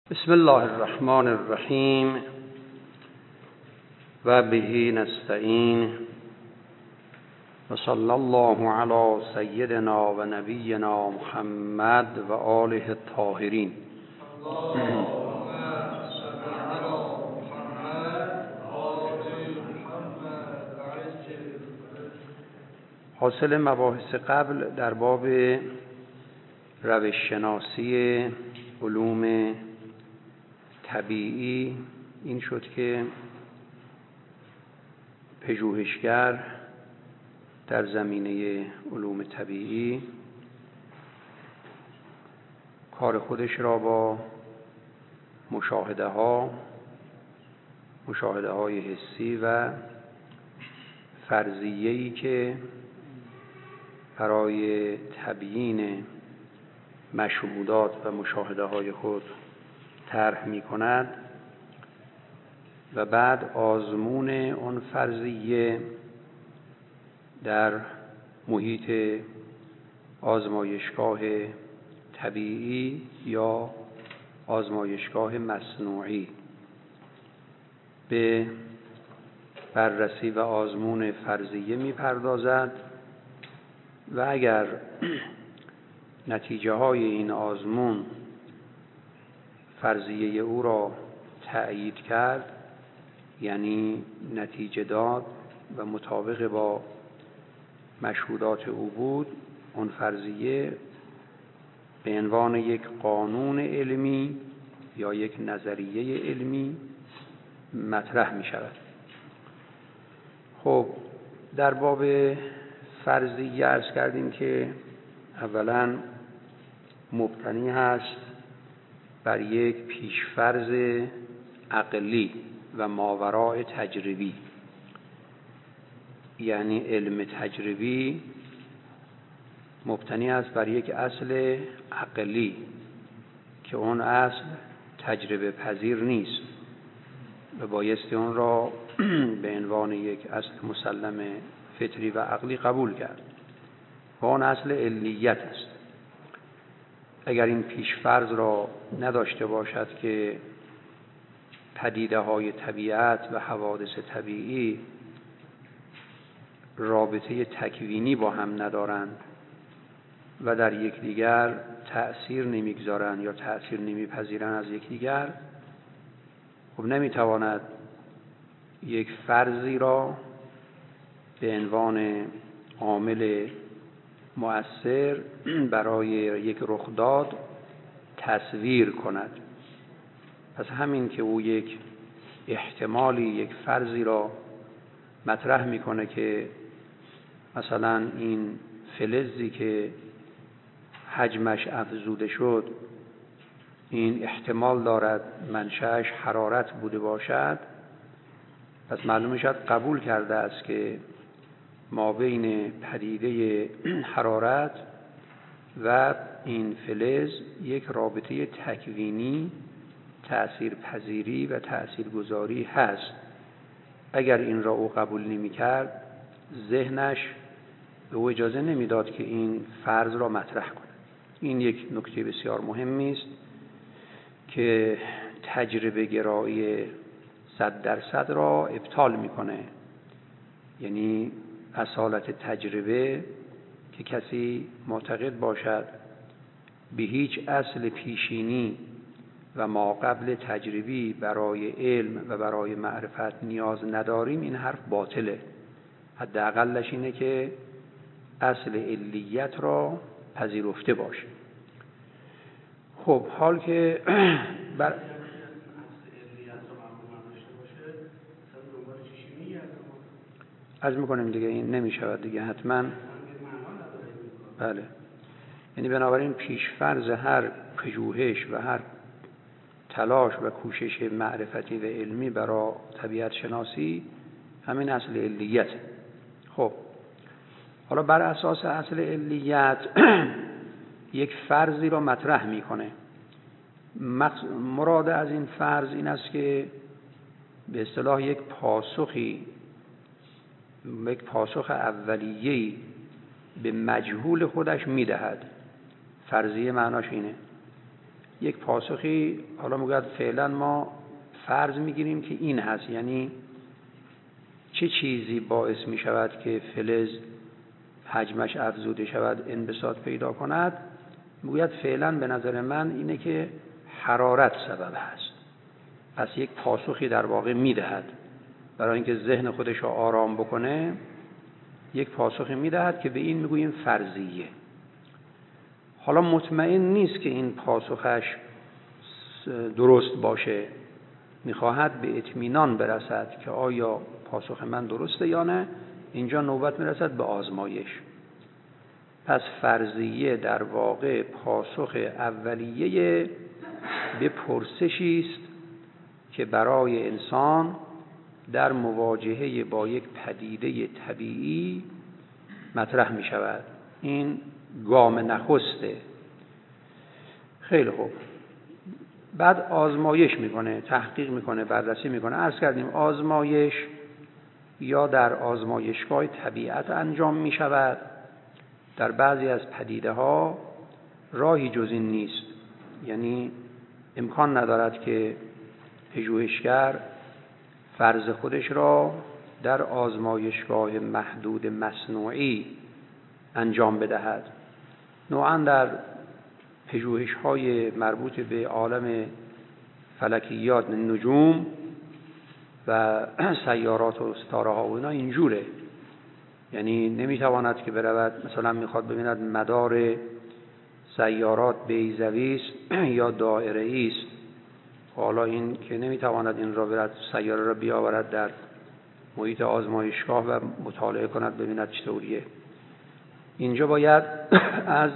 بسم الله الرحمن الرحیم و به نستعین و صلی الله علی سیدنا و نبینا محمد و آله الطاهرین. حاصل مباحث قبل در باب روش شناسی علوم طبیعی این شد که پژوهشگر در زمینه علوم طبیعی کار خودش را با مشاهده های حسی و فرضیه‌ای که برای تبیین مشهودات و مشاهده های خود طرح می کند و بعد آزمون اون فرضیه در محیط آزمایشگاه طبیعی یا آزمایشگاه مصنوعی به بررسی و آزمون فرضیه می پردازد و اگر نتیجه های این آزمون فرضیه او را تأیید کرد، یعنی نتیجه داد و مطابق با مشهودات او بود، اون فرضیه به عنوان یک قانون علمی یا یک نظریه علمی مطرح می شود. خب در باب فرضیه عرض کردیم که اولا مبتنی هست بر یک پیشفرض عقلی و ماوراء تجربی، یعنی علم تجربی مبتنی است بر یک اصل عقلی که اون اصل تجربه پذیر نیست و بایستی اون را به عنوان یک اصل مسلم فطری و عقلی قبول کرد و اون اصل علیت است. اگر این پیشفرض را نداشته باشد که پدیده های طبیعت و حوادث طبیعی رابطه تکوینی با هم ندارند و در یکدیگر تأثیر نمیگذارند یا تأثیر نمیپذیرند از یکدیگر، خب نمیتواند یک فرضی را به عنوان عامل مؤثر برای یک رخداد تصویر کند. پس همین که او یک احتمالی، یک فرضی را مطرح میکنه که مثلا این فلزی که حجمش افزوده شد این احتمال دارد منشأش حرارت بوده باشد، پس معلوم شد قبول کرده است که ما بین پدیده حرارت و این فلز یک رابطه تکوینی، تأثیر پذیری و تأثیرگذاری هست. اگر این را او قبول نمی کرد، ذهنش به او اجازه نمیداد که این فرض را مطرح کند. این یک نکته بسیار مهمی است که تجربه گرایی 100% را ابطال میکنه. یعنی اصالت تجربه که کسی معتقد باشد به هیچ اصل پیشینی و ما قبل تجربی برای علم و برای معرفت نیاز نداریم، این حرف باطله. حداقلش اینه که اصل علیت را پذیرفته باشه. خب حال که از میکنیم دیگه این نمیشود دیگه حتما. بله، یعنی بنابراین پیشفرض هر پژوهش و هر تلاش و کوشش معرفتی و علمی برای طبیعت شناسی همین اصل علیت. خب حالا بر اساس اصل علیت یک فرضی را مطرح میکنه. مراد از این فرض این است که به اصطلاح یک پاسخ اولیه‌ای به مجهول خودش میدهد. فرضیه معناش اینه. یک پاسخی حالا میگوید فعلا ما فرض میگیریم که این هست، یعنی چه چیزی باعث می شود که فلز حجمش افزوده شود، انبساط پیدا کند؟ میگوید فعلا به نظر من اینه که حرارت سبب هست. پس یک پاسخی در واقع میدهد برای اینکه ذهن خودش رو آرام بکنه، یک پاسخی میدهد که به این میگوییم فرضیه. حالا مطمئن نیست که این پاسخش درست باشه، میخواهد به اطمینان برسد که آیا پاسخ من درسته یا نه. اینجا نوبت میرسد به آزمایش. پس فرضیه در واقع پاسخ اولیه به پرسشی است که برای انسان در مواجهه با یک پدیده طبیعی مطرح می شود. این گام نخسته. خیلی خوب. بعد آزمایش میکنه، تحقیق میکنه، بررسی میکنه. عرض کردیم آزمایش یا در آزمایشگاه طبیعت انجام میشود. در بعضی از پدیده ها راهی جز این نیست، یعنی امکان ندارد که پژوهشگر فرض خودش را در آزمایشگاه محدود مصنوعی انجام بدهد. نوعاً در پژوهش‌های مربوط به عالم فلکیات، نجوم و سیارات و ستاره‌ها و اینا اینجوره، یعنی نمیتواند که برود مثلا میخواد ببیند مدار سیارات بیضوی است یا دایره‌ای است. حالا این که نمیتواند این را برد سیاره را بیاورد در محیط آزمایشگاه و مطالعه کند ببیند چطوریه. اینجا باید از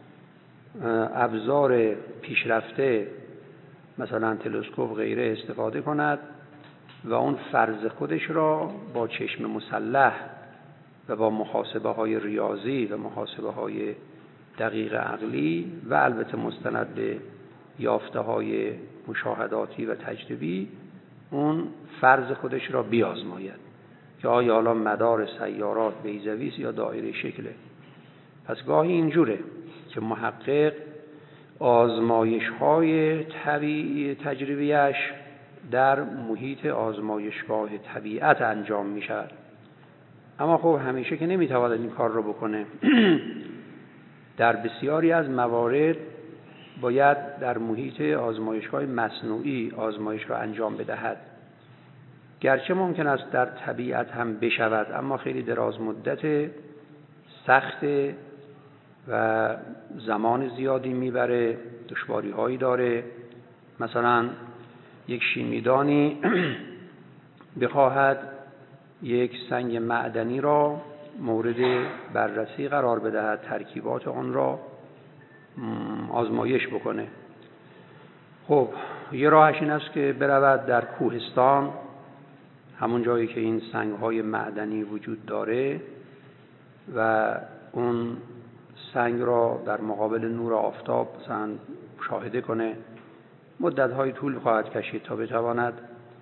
ابزار پیشرفته مثلا تلسکوپ و غیره استفاده کند و اون فرض خودش را با چشم مسلح و با محاسبه های ریاضی و محاسبه های دقیق عقلی و البته مستند به یافته های مشاهداتی و تجربی اون فرض خودش را بیازماید که آیا حالا مدار سیارات بیضوی است یا دایره شکله. پس گاهی اینجوره که محقق آزمایش‌های طبیعی تجربیش در محیط آزمایشگاه طبیعت انجام می‌شود. اما خب همیشه که نمی‌تواند این کار رو بکنه. در بسیاری از موارد باید در محیط آزمایشگاه مصنوعی آزمایش را انجام بدهد. گرچه ممکن است در طبیعت هم بشود، اما خیلی دراز مدت، سخت و زمان زیادی میبره، دشواری هایی داره. مثلا یک شیمیدانی بخواهد یک سنگ معدنی را مورد بررسی قرار بدهد، ترکیبات آن را آزمایش بکنه. خب یه راهش این است که برود در کوهستان، همون جایی که این سنگ‌های معدنی وجود داره، و اون سنگ را در مقابل نور آفتاب مثلا مشاهده کنه. مدت‌های طول خواهد کشید تا بتواند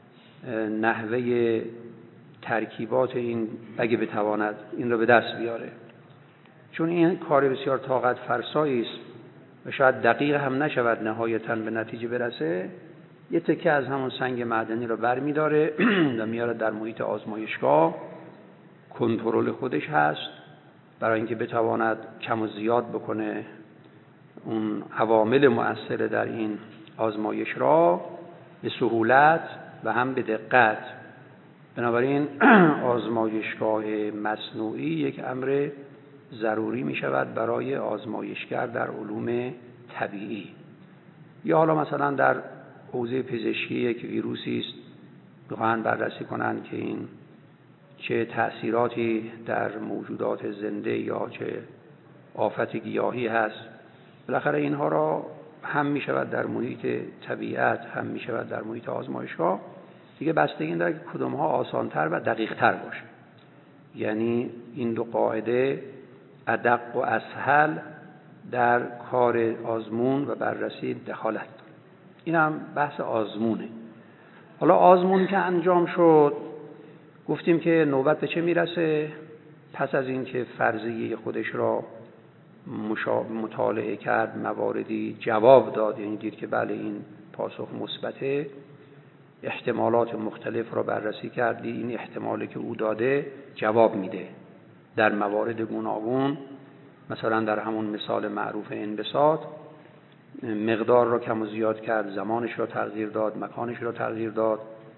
نحوه ترکیبات این، اگه بتواند این را به دست بیاره، چون این کار بسیار طاقت فرسایی است و شاید دقیق هم نشود نهایتاً به نتیجه برسه. یه تکه از همون سنگ معدنی را برمی‌داره و میاره در محیط آزمایشگاه. کنترل خودش هست برای اینکه بتواند کم و زیاد بکنه اون عوامل مؤثر در این آزمایش را به سهولت و هم به دقت. بنابراین آزمایشگاه مصنوعی یک امر ضروری می شود برای آزمایشگر در علوم طبیعی. یا حالا مثلا در حوزه پزشکی یک ویروسی است، بخواهند بررسی کنند که این چه تأثیراتی در موجودات زنده یا چه آفت گیاهی هست. بالاخره اینها را هم می شود در محیط طبیعت، هم می شود در محیط آزمایشگاه. دیگه بستگی این داره که کدوم ها آسانتر و دقیق تر باشه. یعنی این دو قاعده ادق و اسهل در کار آزمون و بررسی دخالت داره. این هم بحث آزمونه. حالا آزمون که انجام شد، گفتیم که نوبت به چه میرسه؟ پس از این که فرضیه خودش را مطالعه کرد، مواردی جواب داد، یعنی دید که بله این پاسخ مثبته، احتمالات مختلف را بررسی کردی، این احتمالی که او داده جواب میده در موارد گوناگون. مثلا در همون مثال معروف انبساط، مقدار را کم و زیاد کرد، زمانش را تغییر داد، مکانش را تغییر داد،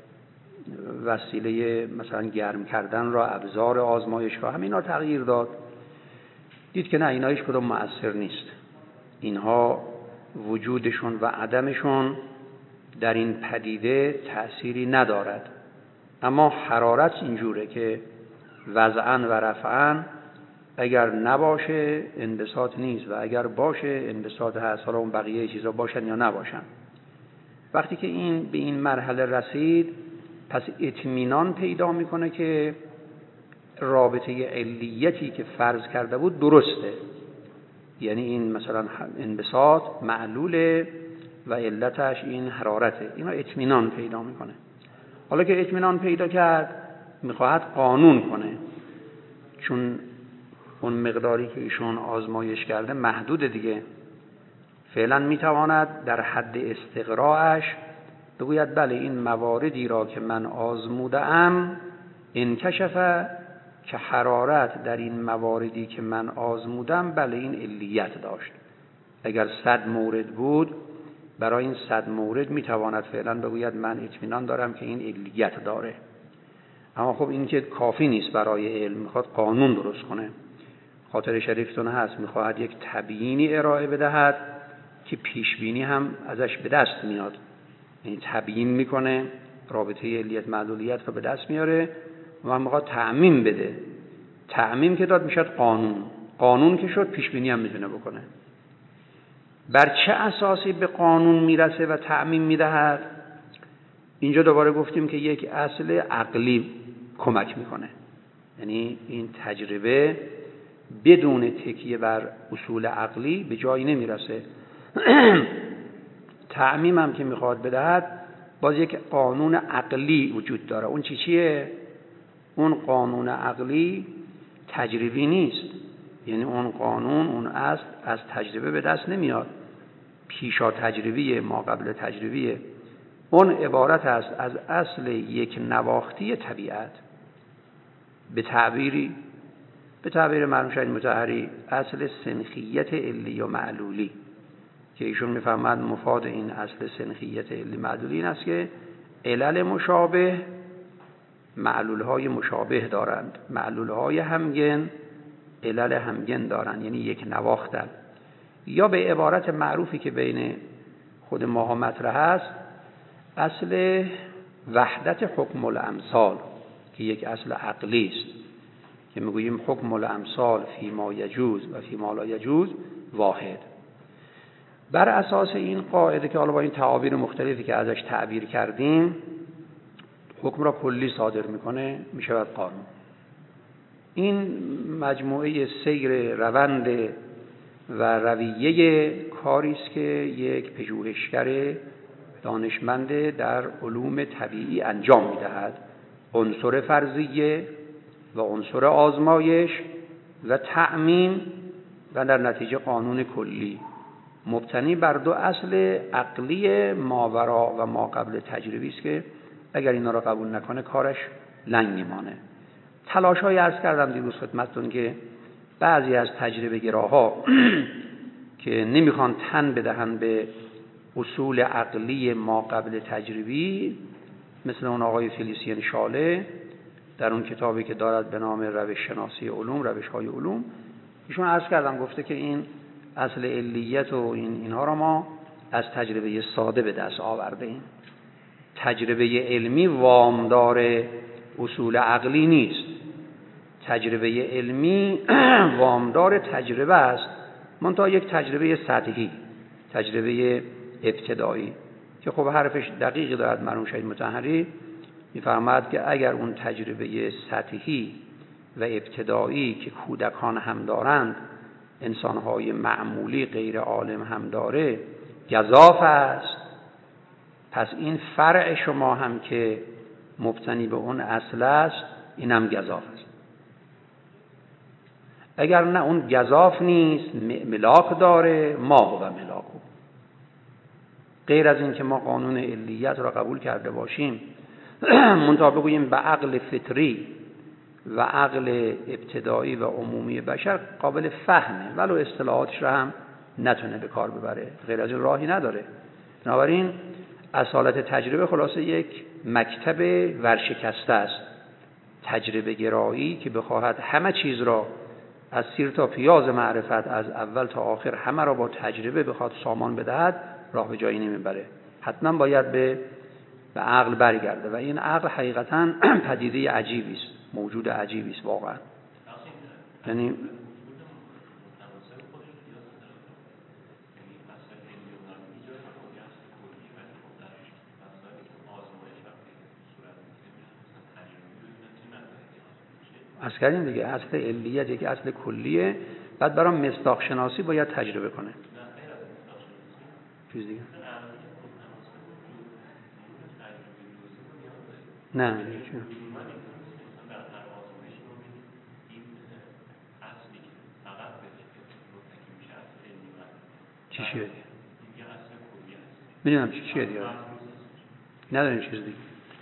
وسیله مثلا گرم کردن را، ابزار آزمایش را، همینا تغییر داد. دید که نه، اینا هیچ کدوم مؤثر نیست، اینها وجودشون و عدمشون در این پدیده تأثیری ندارد. اما حرارت اینجوره که وضعاً و رفعاً اگر نباشه انبساط نیست و اگر باشه انبساط هست، حالا اون بقیه چیزا باشن یا نباشن. وقتی که این به این مرحله رسید، پس اطمینان پیدا میکنه که رابطه علیتی که فرض کرده بود درسته، یعنی این مثلا انبساط معلوله و علتش این حرارته. اینا اطمینان پیدا میکنه. حالا که اطمینان پیدا کرد، میخواهد قانون کنه، چون اون مقداری که ایشون آزمایش کرده محدود دیگه. فعلا میتواند در حد استقراءش بگوید بله این مواردی را که من آزمودم انکشف که حرارت در این مواردی که من آزمودم بله این علیت داشت. اگر 100 مورد بود، برای این 100 مورد میتواند فعلا بگوید من اطمینان دارم که این علیت داره. اما خب این که کافی نیست برای علم، میخواد قانون درست کنه. خاطر شریفتون هست، میخواهد یک تبیینی ارائه بدهد که پیشبینی هم ازش به دست میاد. یعنی تبیین میکنه، رابطه علیت معلولیت رو به دست میاره و میخواد تعمیم بده. تعمیم که داد میشد قانون، قانون که شد پیشبینی هم میتونه بکنه. بر چه اساسی به قانون میرسه و تعمیم میدهد؟ اینجا دوباره گفتیم که یک اصل عقلی کمک میکنه، یعنی این تجربه بدون تکیه بر اصول عقلی به جایی نمیرسه. تعمیم هم که میخواد بدهد، باز یک قانون عقلی وجود داره. اون چیه؟ اون قانون عقلی تجربی نیست، یعنی اون قانون، اون اصل از تجربه به دست نمیاد، پیشا تجربیه، ما قبل تجربیه. اون عبارت است از اصل یک نواختی طبیعت. به تعبیر مرحوم شهید مطهری اصل سنخیت علی و معلولی، که ایشون میفهمد مفاد این اصل سنخیت علی معلولی این است که علل مشابه معلولهای مشابه دارند، معلولهای همگن علل همگن دارند، یعنی یک نواختن. یا به عبارت معروفی که بین خود ماها مطرح است، اصل وحدت حکم الامثال که یک اصل عقلی است، که میگوییم حکم الامثال فی ما یجوز و فی ما لا یجوز واحد. بر اساس این قاعده که حالا با این تعابیر مختلفی که ازش تعبیر کردیم، حکم را کلی صادر میکنه، میشود قانون. این مجموعه سیر روند و رویه کاری است که یک پژوهشگر دانشمند در علوم طبیعی انجام میدهد. عنصر فرضیه و عنصر آزمایش و تعمیم و در نتیجه قانون کلی، مبتنی بر دو اصل عقلی ماورا و ما قبل تجربی است که اگر اینا را قبول نکنه کارش لنگ میمانه. تلاش‌های عرض کردم دیروز خدمتتون که بعضی از تجربه گراها که نمیخوان تن بدهن به اصول عقلی ما قبل تجربی، مثل اون آقای فلیسین شاله در اون کتابی که دارد به نام روش شناسی علوم، روش‌های علوم، ایشون عرض کردم گفته که این اصل علیت و اینها را ما از تجربه ساده به دست آورده ایم. تجربه علمی وامدار اصول عقلی نیست. تجربه علمی وامدار تجربه است، منتها یک تجربه سطحی، تجربه ابتدایی، که خب حرفش دقیق دارد مرحوم شهید مطهری. می‌فرماید که اگر اون تجربه سطحی و ابتدایی که کودکان هم دارند، انسان‌های معمولی غیر عالم هم داره، گزاف است، پس این فرع شما هم که مبتنی به اون اصل است، این هم گزاف است. اگر نه اون گزاف نیست، ملاک داره، ما و ملاکو. غیر از این که ما قانون علیت را قبول کرده باشیم منتها بگوییم به عقل فطری و عقل ابتدایی و عمومی بشر قابل فهمه، ولو اصطلاحاتش را هم نتونه به کار ببره، غیر از این راهی نداره. بنابراین اصالت تجربه خلاصه یک مکتب ورشکسته است، تجربه گرایی که بخواهد همه چیز را از سیر تا پیاز معرفت، از اول تا آخر همه را با تجربه بخواد سامان بدهد، راه به جایی نمیبره. حتما باید به عقل برگرده و این عقل حقیقتا پدیده عجیبی است، موجود عجیبی است واقعا. یعنی از کردیم دیگه، اصل علیت یکی اصل کلیه، بعد برای مصداق شناسی باید تجربه کنه. چیز دیگه نه چی شده؟ میدونم چی شده دیگه، نداریم چیز دیگه.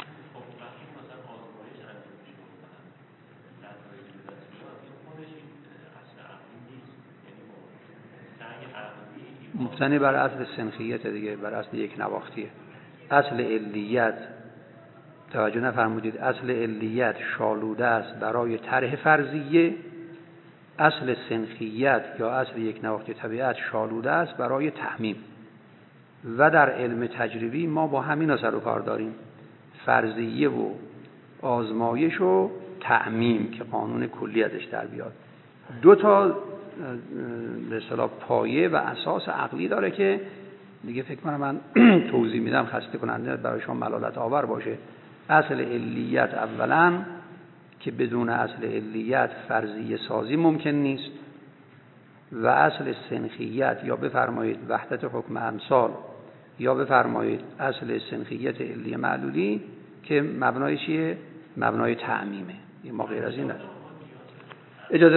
مبتنی بر اصل سنخیت دیگه، بر اصل یک نواختیه. اصل علیت، توجه نفرمودید، اصل علیت شالوده است برای طرح فرضیه، اصل سنخیت یا اصل یک نواختی طبیعت شالوده است برای تعمیم. و در علم تجربی ما با همینا سر و کار داریم، فرضیه و آزمایش و تعمیم که قانون کلی ازش در بیاد. دو تا به اصطلاح پایه و اساس عقلی داره که دیگه فکر کنم من توضیح میدم خسته کننده برای شما ملالت آور باشه. اصل علیت اولا که بدون اصل علیت فرضیه سازی ممکن نیست، و اصل سنخیت یا بفرمایید وحدت حکم امثال یا بفرمایید اصل سنخیت علی معلولی که مبنای چیه؟ مبنای تعمیمه. ما غیر از این نداریم. اجازه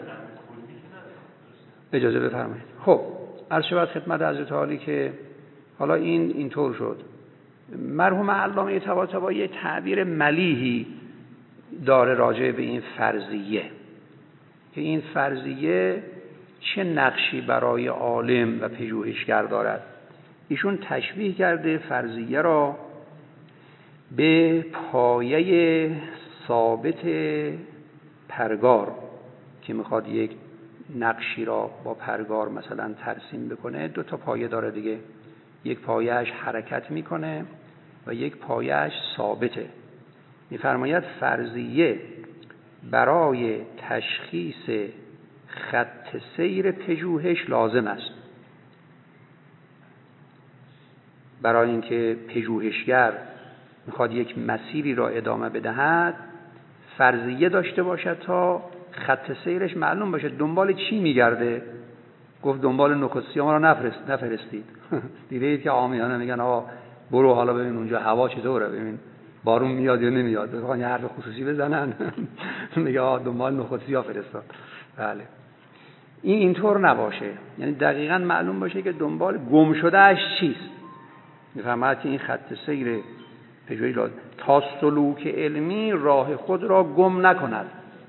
بفرمایید. خب عرض شود خدمت حضرت عالی که حالا اینطور شد. مرحوم علامه طباطبایی یه تعبیر ملیحی داره راجع به این فرضیه که این فرضیه چه نقشی برای عالم و پژوهشگر دارد. ایشون تشبیه کرده فرضیه را به پایه ثابت پرگار که میخواد یک نقشی را با پرگار مثلا ترسیم بکنه. دو تا پایه داره دیگه، یک پایه‌اش حرکت میکنه و یک پایه‌اش ثابته. میفرماید فرضیه برای تشخیص خط سیر پژوهش لازم است. برای اینکه پژوهشگر میخواد یک مسیری را ادامه بدهد فرضیه داشته باشد تا خط سیرش معلوم باشه دنبال چی میگرده. گفت دنبال نخود سیاه را نفرستید. دیدید که عامیانه میگن آقا برو حالا ببین اونجا هوا چطوره، ببین بارون میاد یا نمیاد، بخوان یه حرف خصوصی بزنن میگه آقا دنبال نخود سیاه فرستاد. بله این اینطور نباشه، یعنی دقیقاً معلوم باشه که دنبال گم شده اش چیست. میفهمد که این خط سیر پژوهش لازم تا سلوک علمی راه خود را گم نکند.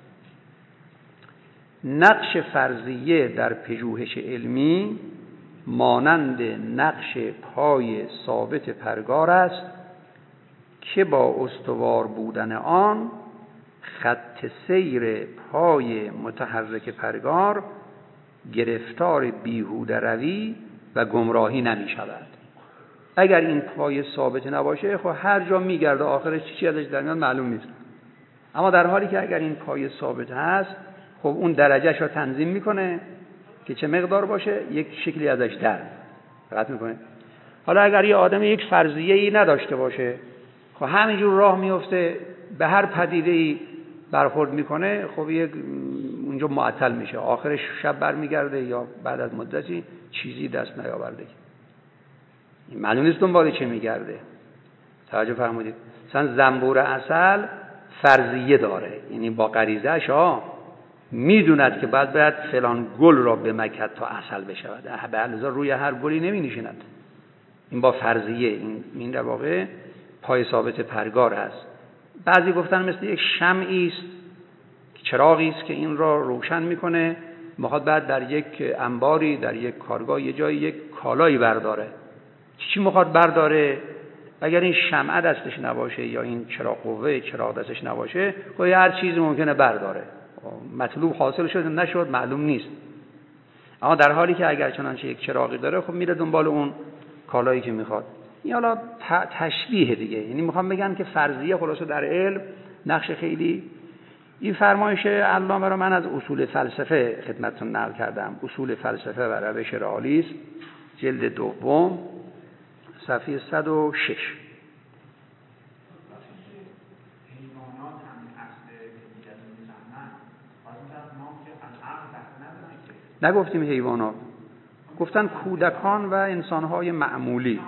نقش فرضیه در پژوهش علمی مانند نقش پای ثابت پرگار است که با استوار بودن آن خط سیر پای متحرک پرگار گرفتار بیهوده روی و گمراهی نمی شود. اگر این پای ثابت نباشه خب هر جا میگرده آخرش چی ازش در میاد معلوم نیست. اما در حالی که اگر این پای ثابت هست خب اون درجهش رو تنظیم میکنه که چه مقدار باشه، یک شکلی ازش در دقت میکنه. حالا اگر یه آدم یک فرضیه‌ای نداشته باشه خب همینجور راه میفته به هر پدیده‌ای برخورد میکنه، خب یک اونجا معطل میشه، آخرش شب برمیگرده یا بعد از مدتی چیزی دست نیاورده. معلوم نیست دنبال چه میگرده. توجه فرمودید؟ مثلا زنبور عسل فرضیه داره، یعنی با غریزه‌اش میدوند که باید فلان گل را بمکد تا عسل بشود، به علاوه روی هر گلی نمی نشیند. این با فرضیه، این در واقع پای ثابت پرگار هست. بعضی گفتن مثل یک شمعی است، چراغی است که این را روشن میکنه، میخواد بعد در یک انباری، در یک کارگاه، یه جایی یک کالایی برداره. چی میخواد برداره؟ اگر این شمعه دستش نباشه یا این چراغ قوه چراغ دستش نباشه، خب هر چیزی ممکنه برداره. مطلوب حاصل شد نشد معلوم نیست. اما در حالی که اگر چنانچه یک چراغی داره، خب میره دنبال اون کالایی که میخواد. این حالا تشبیه دیگه، یعنی میخوام بگم که فرضیه خلاصه در علم نقش خیلی. این فرمایش علامه را من از اصول فلسفه خدمتتون نقل کردم. اصول فلسفه و روش رئالیسم، جلد دوم، صفحه 106. نگفتیم حیوانات، گفتن کودکان و انسانهای معمولی.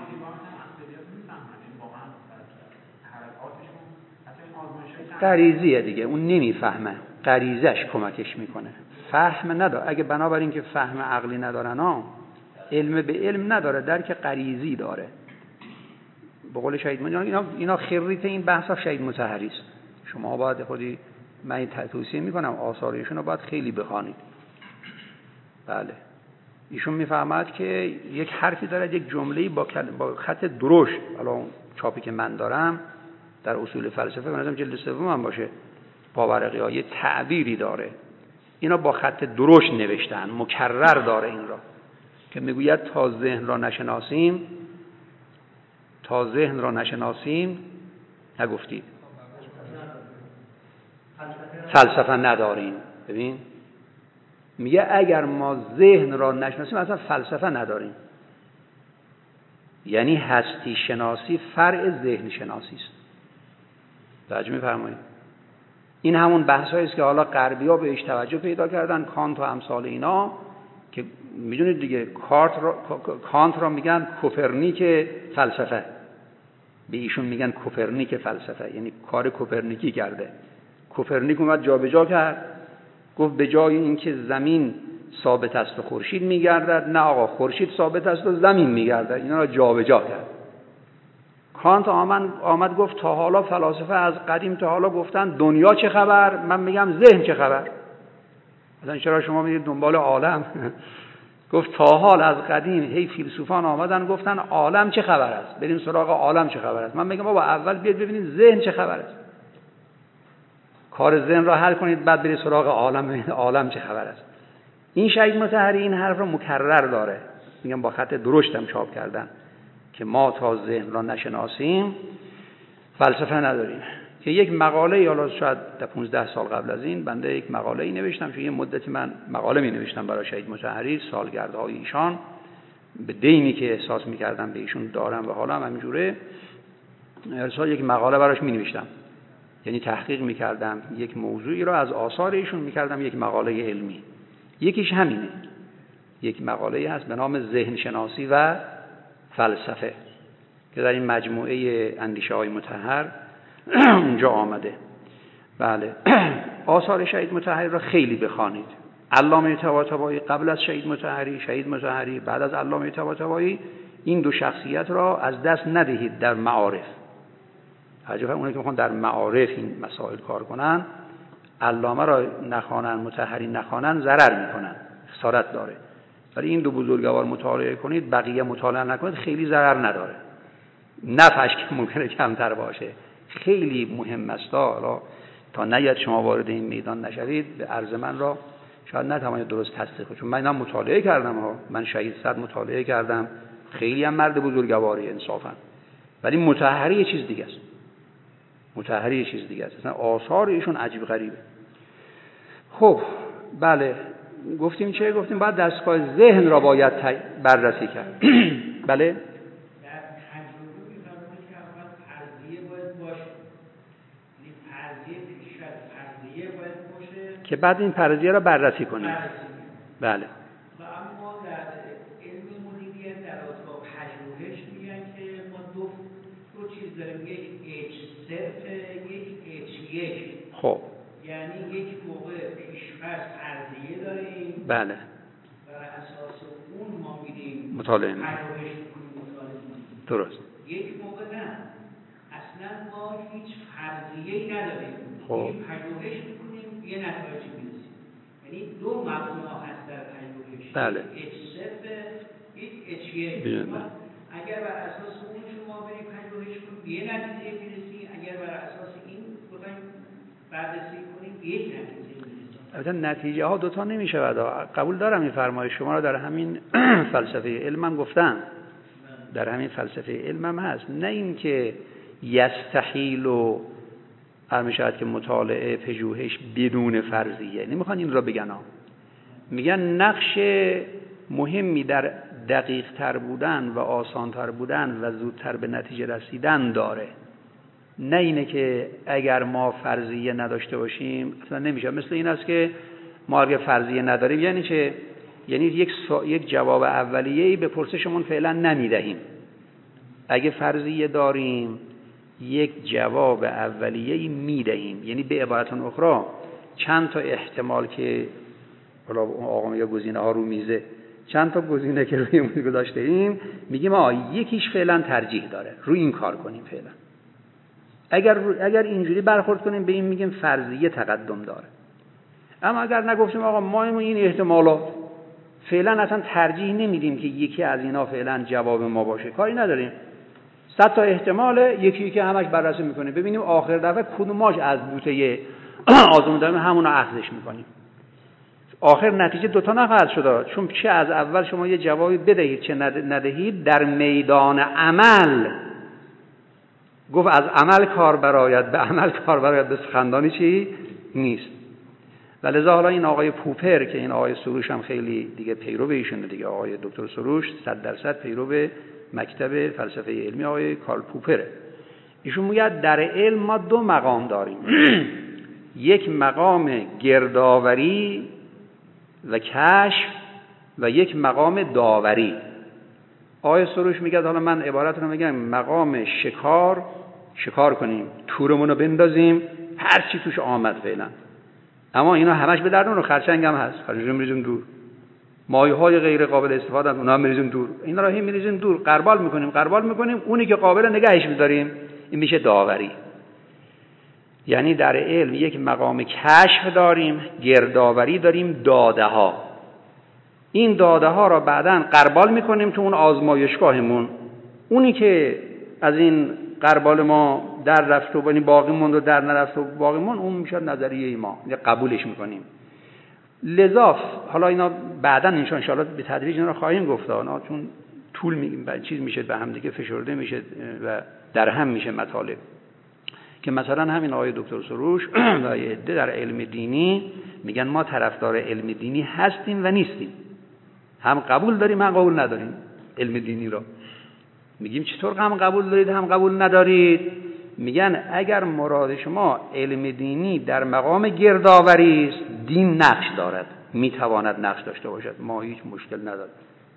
غریزیه دیگه، اون نمیفهمه، غریزش کمکش میکنه، فهم نداره. اگه بنابراین که فهم عقلی ندارن علم به علم نداره، درک غریزی داره. به قول شهید اینا خریت این بحثا شهید مطهری است. شما باید خودی، من توصیه میکنم آثار ایشون رو باید خیلی بخوانید. بله، ایشون میفهمد که یک حرفی داره، یک جمله‌ای با خط درشت، الان چاپی که من دارم در اصول فلسفه به نظرم جلد سوم هم باشه، پاورقی‌ها یه تعبیری داره، اینا با خط درشت نوشتن، مکرر داره این را، که میگوید تا ذهن را نشناسیم نگفتید فلسفه نداریم. ببین میگه اگر ما ذهن را نشناسیم اصلا فلسفه نداریم. یعنی هستی شناسی فرع ذهن شناسی است. توجه می‌فرمایید؟ این همون بحثایی است که حالا غربی‌ها بهش توجه پیدا کردن، کانت و امثال اینا، که میدونید دیگه کانت را میگن کوپرنیک فلسفه، به ایشون میگن کوپرنیک فلسفه، یعنی کار کوپرنیکی کرده. کوپرنیک اومد جابجا کرد، گفت به جای اینکه زمین ثابت است و خورشید میگردد، نه آقا خورشید ثابت است و زمین میگردد، اینا را جابجا کرد. کانت آمد گفت تا حالا فلاسفه از قدیم تا حالا گفتن دنیا چه خبر، من میگم ذهن چه خبر. مثلا چرا شما میرید دنبال عالم؟ گفت تا حال از قدیم هی فیلسوفان آمدن گفتن عالم چه خبر است، بریم سراغ عالم چه خبر است. من میگم بابا اول بیاد ببینید ذهن چه خبر است، کار ذهن را حل کنید، بعد برید سراغ عالم چه خبر است. این شهید مطهری این حرف را مکرر داره، میگم با خط درشتم چاپ کردن که ما تا ذهن را نشناسیم فلسفه نداریم. که یک مقاله، حالا شاید 15 سال قبل از این بنده یک مقاله‌ای نوشتم، چون یه مدتی من مقاله می نوشتم برای شهید مطهری، سالگردهای ایشان، به دینی که احساس می‌کردم به ایشون دارم و حالا هم همینجوره، ارسال یک مقاله براش می نوشتم، یعنی تحقیق می‌کردم یک موضوعی را از آثار ایشون می‌کردم یک مقاله علمی. یکیش همینه، یک مقاله هست به نام ذهن شناسی و فلسفه که در این مجموعه اندیشه های مطهر اونجا آمده. بله، آثار شهید مطهری را خیلی بخوانید. علامه طباطبایی قبل از شهید مطهری بعد از علامه طباطبایی، این دو شخصیت را از دست ندهید در معارف. عجبا اونایی که میخوان در معارف این مسائل کار کنن، علامه را نخوانن، مطهری نخوانن، ضرر میکنن، خسارت داره. ولی این دو بزرگوار مطالعه کنید، بقیه مطالعه نکنید، خیلی ضرر نداره، نفعش که ممکنه کمتر باشه. خیلی مهم است. حالا تا نیاد شما وارد این میدان نشوید، به عرض من را شاید نتوانید درست تصدیق کنید، چون من اینا مطالعه کردم من شهید صد مطالعه کردم، خیلی هم مرد بزرگواری انصافا. ولی مطهری یه چیز دیگه است، اصلا آثار ایشون عجیب غریبه. خب بله، گفتیم چه؟ گفتیم باید دستگاه ذهن را باید بررسی کرد. بله، که بعد این فرضیه را بررسی کنیم. بله. و اما در علم مدیریت در اتاق پژوهش میگن که ما دو چیز داریم، یک H صرف، یک H1. خب یعنی یک موقع پیش فرضیه داریم. بله. بر اساس اون ما میریم مطالعه پژوهش میکنیم، مطالعه میکنیم. درست. یک موقع نه، اصلا ما هیچ فرضیه‌ای نداریم. خب میریم پژوهش میکنیم، یه نتایجی میرسیم. یعنی دو مبنا هست در پژوهش. بله. یک صرف، یک اچ1. اگر بر اساس اون شما برید پژوهش کنید، یه نتیجه میرسید. اگر بر اساس این بخواید بررسی کنید، یک نتیجه میرسید. البته نتیجه ها دوتا نمیشه. قبول دارم این فرمایش شما را، در همین فلسفه علمم گفتم، در همین فلسفه علمم هست. نه این که یستحیل و میشود که مطالعه پژوهش بدون فرضیه، نمیخوان این را بگن میگن نقش مهمی در دقیق تر بودن و آسان تر بودن و زودتر به نتیجه رسیدن داره. نه اینه که اگر ما فرضیه نداشته باشیم اصلا نمیشه. مثل این است که ما اگر فرضیه نداریم یعنی چه؟ یعنی یک جواب اولیه‌ای به پرسشمون فعلا نمیدهیم. اگه فرضیه داریم یک جواب اولیه‌ای میدهیم، یعنی به عبارت اخرى چند تا احتمال که حالا آقا میگه گزینه ها رو میزه، چند تا گزینه که روی میز گذاشته ایم، میگیم یکیش فعلا ترجیح داره، روی این کار کنیم فعلا. اگر اینجوری برخورد کنیم به این میگیم فرضیه تقدم داره. اما اگر نگفتیم آقا ما این احتمالات فعلا اصلا ترجیح نمیدیم که یکی از اینا فعلا جواب ما باشه، کاری نداریم. 100 تا احتمال یکی که همش بررسی میکنیم، ببینیم آخر دفعه کدوماش از بوته آزمودن همون رو اخذش میکنیم. آخر نتیجه دوتا نخواهد شد، چون چه از اول شما یه جوابی بدهید چه ندهید، در میدان عمل گفت از عمل کار برآید، به عمل کار برآید، به سخندانی چی نیست. ولذا حالا این آقای پوپر که این آقای سروش هم خیلی دیگه پیرو ایشونه دیگه، آقای دکتر سروش 100% پیرو مکتب فلسفه علمی آقای کارل پوپره. ایشون میگه در علم ما دو مقام داریم یک مقام گردآوری و کشف و یک مقام داوری. آقای سروش میگه حالا من عبارت رو میگم مقام شکار کنیم، تورمون رو بندازیم، هر چی توش آمد فعلا. اما اینا همش به دردون رو، خرچنگ هم هست، خرچنگ میریزیم دور، مایه‌های غیر قابل استفاده اونا هم میریزیم دور، اینا رو هم میریزیم دور، قربال میکنیم، اونی که قابل نگهش می‌داریم، این میشه داوری. یعنی در علم یک مقام کشف داریم، گردآوری داریم، داده ها. این داده ها را بعداً قربال میکنیم تو اون آزمایشگاهمون، اونی که از این قربال ما در رفت و باقی موند و در نرفت و باقی موند، اون میشه نظریه ما، قبولش میکنیم. لذا حالا اینا بعداً ان شاء الله به تدریج اینا رو خواهیم گفت، اونا چون طول میگیم چیز میشه به هم دیگه فشرده میشه و در هم میشه مطالب. که مثلا همین آقای دکتر سروش و یه عده در علم دینی میگن ما طرفدار علم دینی هستیم و نیستیم، هم قبول داریم هم قبول نداریم علم دینی رو. میگیم چطور هم قبول دارید هم قبول ندارید؟ میگن اگر مراد شما علم دینی در مقام گردآوری است، دین نقش دارد، میتواند نقش داشته باشد، ما هیچ مشکل نداریم.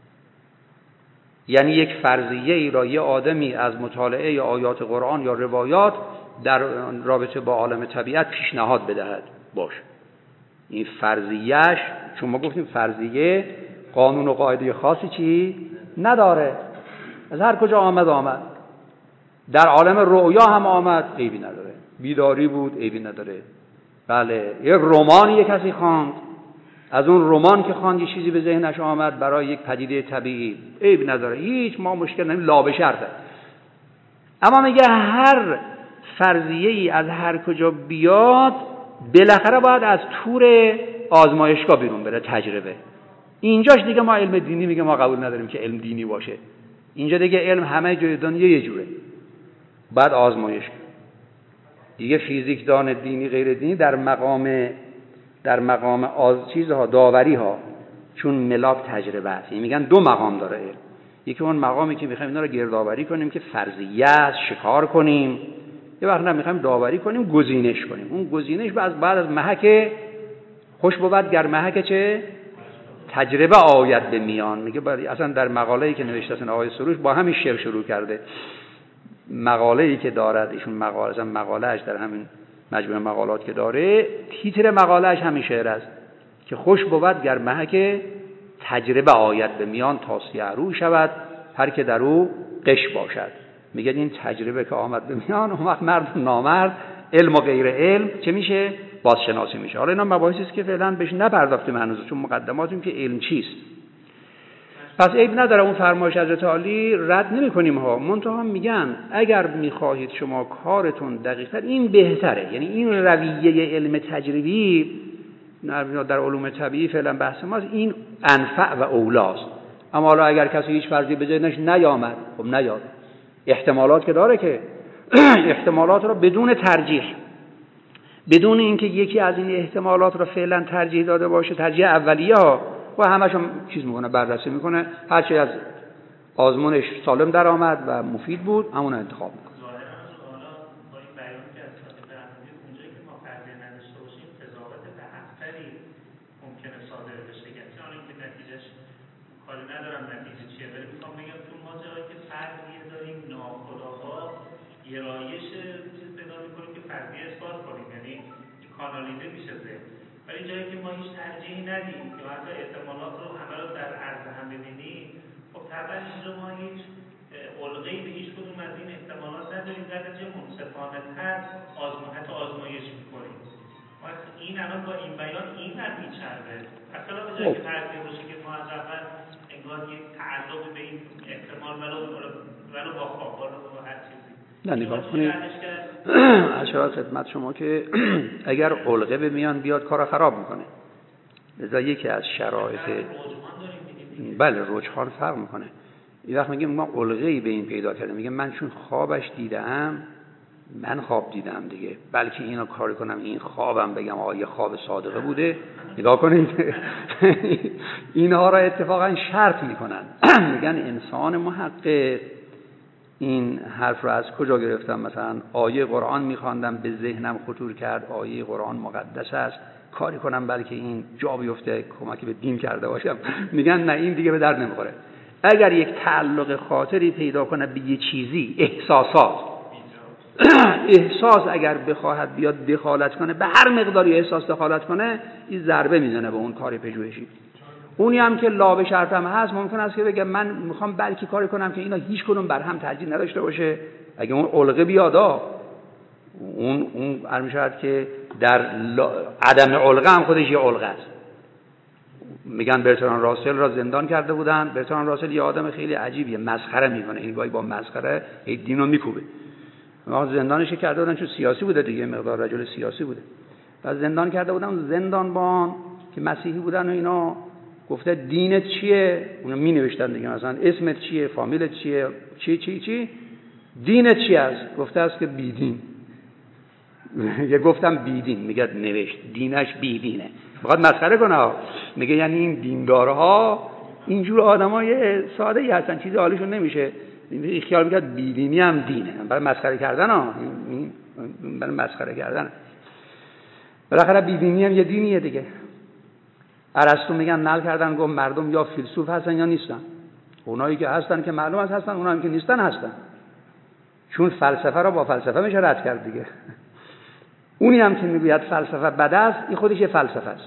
یعنی یک فرضیه ای را یه آدمی از مطالعه آیات قرآن یا روایات در رابطه با عالم طبیعت پیشنهاد بدهد، باش این فرضیه‌اش، چون ما گفتیم فرضیه قانون و قاعده خاصی چی نداره، از هر کجا آمد، در عالم رؤیا هم آمد، عیبی نداره، بیداری بود، عیبی نداره. بله، یک رمانی کسی خواند، از اون رمان که خواند یه چیزی به ذهنش آمد برای یک پدیده طبیعی، عیبی نداره، هیچ ما مشکل نداریم، لا به شرطه. اما میگه هر فرضیه ای از هر کجا بیاد بالاخره باید از تور آزمایشگاه بیرون بره، تجربه. اینجاش دیگه ما علم دینی میگه ما قبول نداریم که علم دینی باشه. اینجا دیگه علم همه جای دنیا یه جوره، بعد آزمایشگاه دیگه. فیزیکدان دینی غیر دینی در مقام چیزها داوری ها، چون ملاک تجربه است. یعنی میگن دو مقام داره علم، یکی اون مقامی که میخوایم اینا رو گردآوری کنیم که فرضیه است، شکار کنیم، یه وقت هم میخوایم داوری کنیم، گزینش کنیم. اون گزینش بعد از محک خوش بود گر محک چه تجربه آید به میان. میگه اصلا در مقاله‌ای که نوشته است آقای سروش با همین شعر شروع کرده، مقاله‌ای که دارد ایشون، مقاله‌اش در همین مجموعه مقالات که داره، تیتر مقاله‌اش همین شعر است که خوش بود گر محک تجربه آید به میان تا سیه رو شود هر که در او قش باشد. میگه این تجربه که آمد به میان، اون وقت مرد و نامرد، علم و غیر علم چه میشه؟ بازشناسی میشه. حالا اینا مباحثی است که فعلا بهش نپرداختیم هنوز، چون مقدماتیم که علم چیست. پس عیب نداره اون فرمایش حضرت عالی رد نمی‌کنیم ها، منتها میگن اگر میخواهید شما کارتون دقیق‌تر این بهتره. یعنی این رویه علم تجربی در علوم طبیعی فعلا بحث ماست، این انفع و اولاست. اما حالا اگر کسی هیچ فرضی به ذهنش نیامد، خب نیاد، احتمالات که داره که احتمالات رو بدون ترجیح، بدون اینکه یکی از این احتمالات رو فعلا ترجیح داده باشه، ترجیح اولیه ها و همشون چیز میکنه، بررسی میکنه، هرچی از آزمونش سالم در آمد و مفید بود همون انتخاب میکنه. گرایش چیز پیدا می‌کنیم که فرضیه اثبات کنیم، یعنی کانالیزه میشه ذهن. ولی جایی که ما هیچ ترجیحی ندیم که حتی احتمالات رو همه رو در عرض هم ببینیم، خب طبعا اینجا ما هیچ علقه‌ای به هیچ کدوم از این احتمالات نداریم، در نتیجه منصفانه‌تر حتی آزمایش می‌کنیم. وقتی این الان با این بیان این هم میچربه، اصلا به جایی که فرضیه باشه که ما از اول انگار یک تعلق به این احتمال ولو با خواب با هر چیزی. نه نگاه کنید اشاره خدمت شما که اگر علقه به میان بیاد کار خراب میکنه. لذا یکی از شرایط بله رجحان فرق میکنه. این وقت میگیم ما علقه‌ای به این پیدا کردیم، میگم من چون خوابش دیدم، من خواب دیدم دیگه، بلکه اینو کار کنم این خوابم بگم آیا خواب صادقه بوده. نگاه کنید اینها را اتفاقا شرط میکنن. میگن انسان محقق، این حرف رو از کجا گرفتم؟ مثلا آیه قرآن میخواندم به ذهنم خطور کرد آیه قرآن مقدس است، کاری کنم بلکه این جا بیفته کمکی به دین کرده باشم. میگن نه این دیگه به درد نمیخوره. اگر یک تعلق خاطری پیدا کنه به یه چیزی، احساس اگر بخواهد بیاد دخالت کنه، به هر مقداری احساس دخالت کنه، این ضربه میزنه به اون کار پژوهشی. اونی هم که لا به شرطم هست ممکن است که بگه من میخوام بلکی کاری کنم که اینا هیچ کدوم بر هم ترجیح نداشته باشه. اگه اون علقه بیادا، اون میشود که در عدم علقه هم خودش یه علقه است. میگن برتراند راسل را زندان کرده بودن. برتراند راسل یه آدم خیلی عجیبیه، مسخره میکنه، این گاهی با مسخره دینو میکوبه. ما زندانش کرده بودن چون سیاسی بوده دیگه، مقدار رجل سیاسی بوده. بعد زندان کرده بودن، زندانبان که مسیحی بودن و اینا گفته دینت چیه؟ اونا می نوشتن دیگه، مثلا اسمت چیه، فامیلت چیه، چی دینت چی است؟ گفته است که بیدین. یه گفتم بیدین، میگه نوشت دینش بیدینه، میخواد مسخره کنه. میگه یعنی این دیندارها اینجور آدمای ساده ای هستن، چیزی حالشون نمیشه، خیال میکرد بیدینی هم دینه. برای مسخره کردن برای مسخره کردن. بالاخره بیدینی هم یه دینیه دیگه. ارسطو میگن نقل کردن گفت مردم یا فیلسوف هستن یا نیستن. اونایی که هستن که معلوم است هستن، اونایی که نیستن هستن. چون فلسفه رو با فلسفه میشه رد کرد دیگه. اونی هم که میگوید فلسفه بد است، این خودش یه فلسفه است.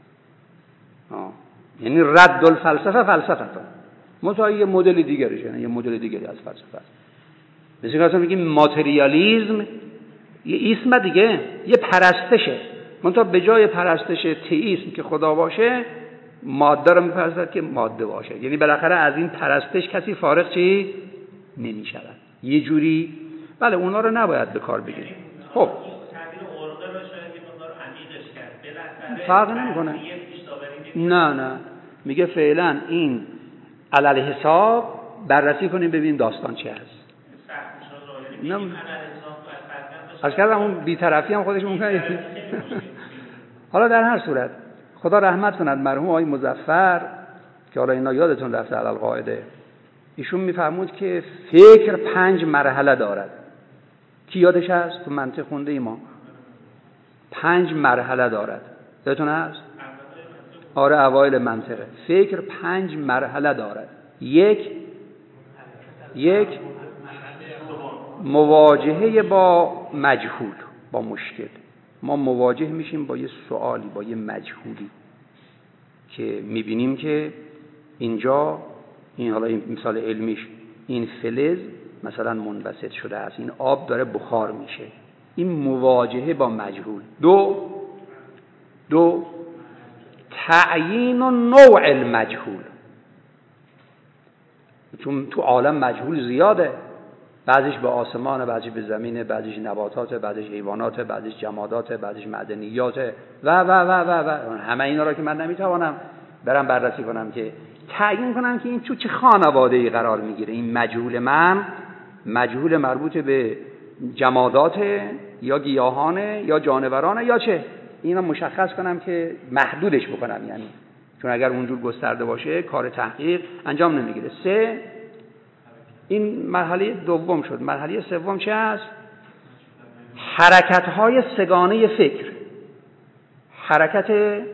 یعنی رد الفلسفه فلسفه. مثلا یه مدل دیگریش، یعنی یه مدل دیگری از فلسفه است. مثل مثلا میگیم ماتریالیسم یه اسم دیگه، یه پرستشه. منتها به جای پرستش تئیسم که خدا باشه، ماده رو میپرستد که ماده باشه. یعنی بالاخره از این پرستش کسی فارغ چی نمی شود. یه جوری بله اونا رو نباید به کار بگیریم. خب تعبیر عرقه رو شاید یه مقدار عمیقش کرد. فرق نمیکنه. نه میگه فعلا این علل حساب بررسی کنیم ببینیم داستان چه هست. نه از کردم اون بی‌طرفی هم خودش ممکنه. حالا در هر صورت خدا رحمت کند مرحوم آقای مظفر که حالا اینا یادتون رفته علل قاعده، ایشون میفرمود که فکر 5 مرحله دارد. کی یادش هست؟ تو منطق خونده ای ما 5 مرحله دارد. یادتون هست؟ آره اوایل منطقه. فکر 5 مرحله دارد. یک مواجهه با مجهول، با مشکل. ما مواجه میشیم با یه سوالی، با یه مجهولی. که میبینیم که اینجا این حالا این مثال علمیش این فلز مثلا منبسط شده است، این آب داره بخار میشه. این مواجهه با مجهول. دو تعیین و نوع المجهول. چون تو عالم مجهول زیاده، بعضیش به آسمان، بعضیش به زمینه، بعضیش نباتات، بعضیش حیوانات، بعضیش جمادات، بعضیش معدنیات و همه اینا را که من نمیتوانم برم بررسی کنم که تعیین کنم که این تو چه خانواده‌ای قرار میگیره. این مجهول من مجهول مربوط به جمادات یا گیاهانه یا جانورانه یا چه، اینا مشخص کنم که محدودش بکنم. یعنی چون اگر اونجور گسترده باشه کار تحقیق انجام نمیگیره. 3 این مرحله دوم شد. مرحله سوم چه است؟ حرکت‌های سگانه فکر. حرکت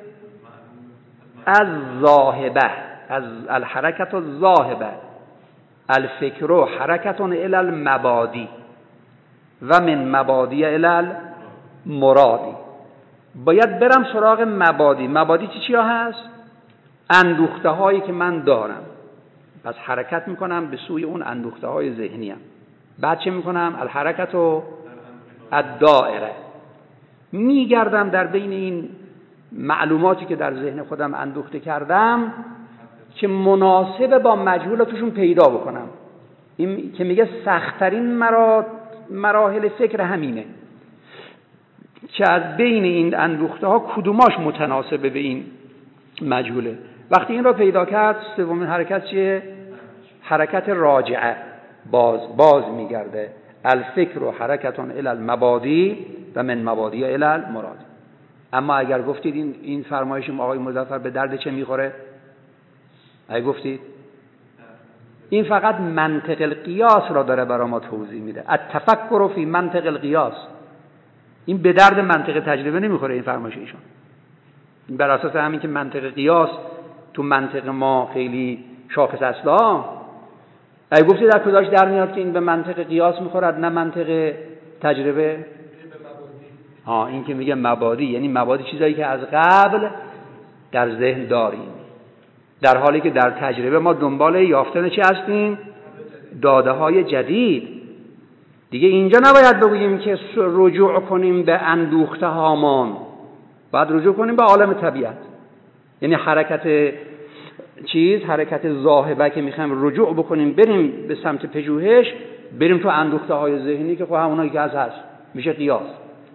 از ذاهبه، از الحرکت الذاهبه، الفکر حرکت الی المبادی و من مبادی الی المرادی. باید برم سراغ مبادی. مبادی چی هست؟ اندوخته هایی که من دارم، پس حرکت میکنم به سوی اون اندوخته های ذهنیم. بعد چه میکنم؟ الحرکت و الدائره، میگردم در بین این معلوماتی که در ذهن خودم اندوخته کردم که مناسب با مجهول توشون پیدا بکنم. این که میگه سخت‌ترین مراحل فکر همینه که از بین این اندوخته ها کدوماش متناسبه به این مجهوله. وقتی این را پیدا کرد، سومین حرکت چیه؟ حرکت راجعه، باز میگرده. الفکر و حرکتون الی المبادی و من مبادی الی المراد. اما اگر گفتید این فرمایش آقای مظفر به درد چه میخوره؟ اگه گفتید این فقط منطق القیاس را داره برای ما توضیح میده. التفکر فی منطق القیاس، این به درد منطق تجربه نمیخوره. این فرمایش ایشون بر اساس همین که منطق قیاس تو منطق ما خیلی شاخص اصلا، اگه گفتید در کجاش در میاد که این به منطق قیاس میخورد نه منطق تجربه؟ این که میگه مبادی، یعنی مبادی چیزایی که از قبل در ذهن داریم، در حالی که در تجربه ما دنبال یافتن چی هستیم؟ داده های جدید. دیگه اینجا نباید بگوییم که رجوع کنیم به اندوخته هامان، باید رجوع کنیم به عالم طبیعت. یعنی حرکت حرکت ذاهبه که میخوایم رجوع بکنیم، بریم به سمت پژوهش، بریم تو اندوخته های ذهنی که خب همونایی که هست میشه قیاس.